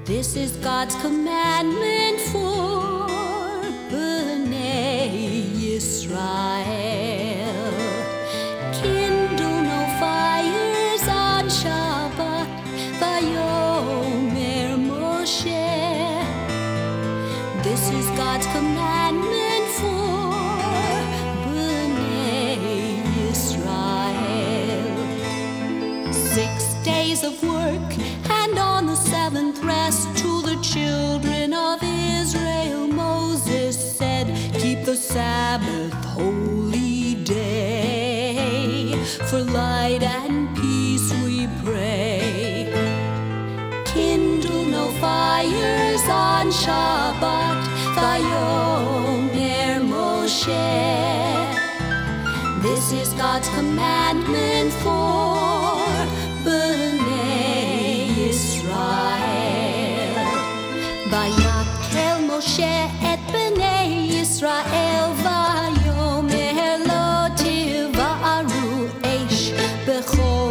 This is God's commandment for B'nai Yisrael. Kindle no fires on Shabbat, Vayomer Moshe. This is God's commandment for B'nai Yisrael. 6 days of work, and on the seventh rest. To the children of Israel, Moses said, keep the Sabbath holy day. For light and peace we pray. Kindle no fires on Shabbat, Vayomer Moshe. This is God's commandment for B'nai Yisrael. Vayakel Moshe et B'nai Yisrael, Vayomer lo tiva'aru eish b'chol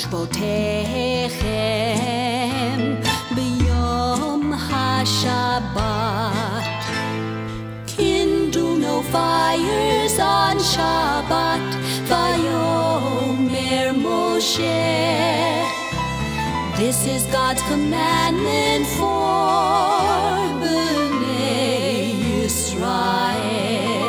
moshvotechem b'yom haShabbat. Kindle no fires on Shabbat, Vayomer Moshe. This is God's commandment for B'nai Yisrael.